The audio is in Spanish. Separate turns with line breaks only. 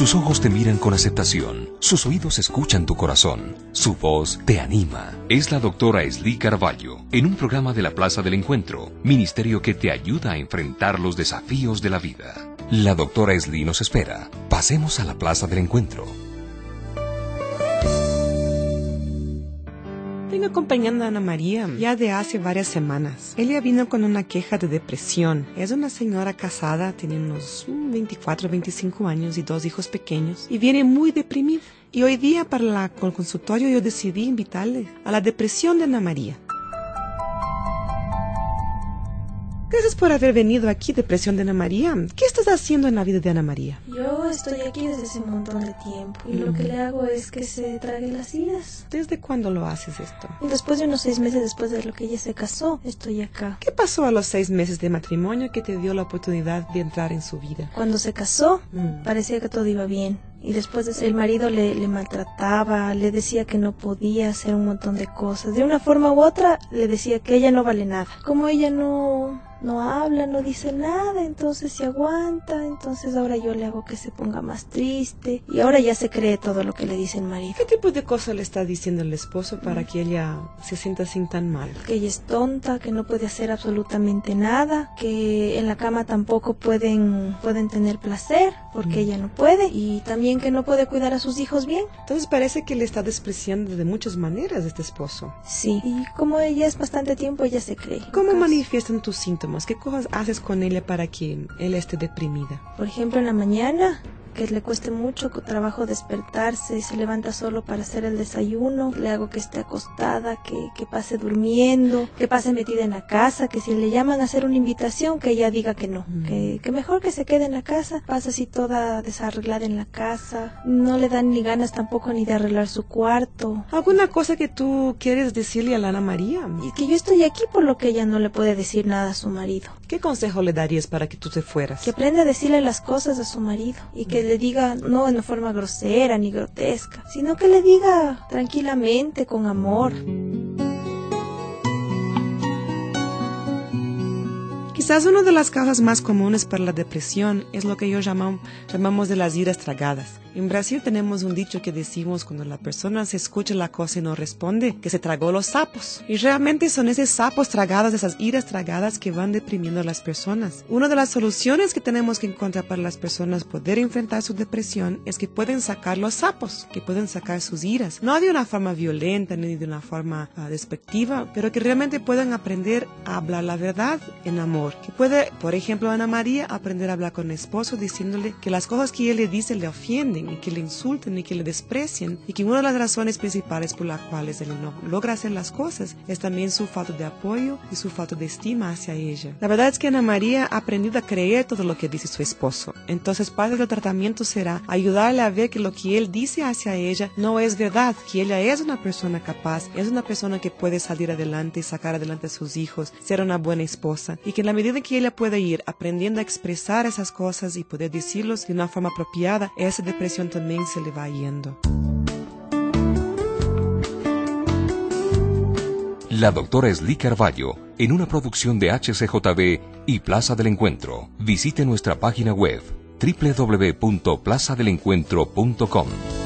Sus ojos te miran con aceptación, sus oídos escuchan tu corazón, su voz te anima. Es la doctora Esli Carvalho, en un programa de la Plaza del Encuentro, ministerio que te ayuda a enfrentar los desafíos de la vida. La doctora Esli nos espera. Pasemos a la Plaza del Encuentro.
Vengo acompañando a Ana María ya de hace varias semanas. Ella vino con una queja de depresión. Es una señora casada, tiene unos 24, 25 años y 2 hijos pequeños y viene muy deprimida. Y hoy día para el consultorio yo decidí invitarle a la depresión de Ana María. Gracias por haber venido aquí, Depresión de Ana María. ¿Qué estás haciendo en la vida de Ana María?
Yo estoy aquí desde hace un montón de tiempo y lo que le hago es que se trague las iras.
¿Desde cuándo lo haces esto?
Después de unos 6 meses después de lo que ella se casó, estoy acá.
¿Qué pasó a los 6 meses de matrimonio que te dio la oportunidad de entrar en su vida?
Cuando se casó, parecía que todo iba bien. Y después de eso, el marido le maltrataba, le decía que no podía hacer un montón de cosas. De una forma u otra, le decía que ella no vale nada. Como ella no habla, no dice nada, entonces se aguanta. Entonces ahora yo le hago que se ponga más triste. Y ahora ya se cree todo lo que le dice el marido.
¿Qué tipo de cosas le está diciendo el esposo para que ella se sienta así tan mal?
Que ella es tonta, que no puede hacer absolutamente nada, que en la cama tampoco pueden tener placer, porque ella no puede. Y también que no puede cuidar a sus hijos bien.
Entonces parece que le está despreciando de muchas maneras este esposo.
Sí, y como ella es bastante tiempo, ella se cree.
¿Cómo manifiestan tus síntomas? ¿Qué cosas haces con ella para que ella esté deprimida?
Por ejemplo, en la mañana, que le cueste mucho trabajo despertarse y se levanta solo para hacer el desayuno. Le hago que esté acostada, que pase durmiendo, que pase metida en la casa, que si le llaman a hacer una invitación, que ella diga que no, que mejor que se quede en la casa. Pasa así toda desarreglada en la casa, no le dan ni ganas tampoco ni de arreglar su cuarto.
¿Alguna cosa que tú quieres decirle a la Ana María?
Y que yo estoy aquí por lo que ella no le puede decir nada a su marido.
¿Qué consejo le darías para que tú te fueras?
Que aprenda a decirle las cosas a su marido y que le diga no en forma grosera ni grotesca, sino que le diga tranquilamente, con amor.
Quizás una de las causas más comunes para la depresión es lo que yo llamamos de las iras tragadas. En Brasil tenemos un dicho que decimos cuando la persona se escucha la cosa y no responde, que se tragó los sapos. Y realmente son esos sapos tragados, esas iras tragadas que van deprimiendo a las personas. Una de las soluciones que tenemos que encontrar para las personas poder enfrentar su depresión es que pueden sacar los sapos, que pueden sacar sus iras. No de una forma violenta ni de una forma despectiva, pero que realmente puedan aprender a hablar la verdad en amor. Que puede, por ejemplo, Ana María aprender a hablar con el esposo diciéndole que las cosas que él le dice le ofenden y que le insulten y que le desprecian y que una de las razones principales por las cuales él no logra hacer las cosas es también su falta de apoyo y su falta de estima hacia ella. La verdad es que Ana María ha aprendido a creer todo lo que dice su esposo. Entonces parte del tratamiento será ayudarle a ver que lo que él dice hacia ella no es verdad, que ella es una persona capaz, es una persona que puede salir adelante y sacar adelante a sus hijos, ser una buena esposa y que en la medida en que ella pueda ir aprendiendo a expresar esas cosas y poder decirlos de una forma apropiada, esa depresión también se le va yendo.
La doctora Esli Carvalho, en una producción de HCJB y Plaza del Encuentro. Visite nuestra página web www.plazadelencuentro.com.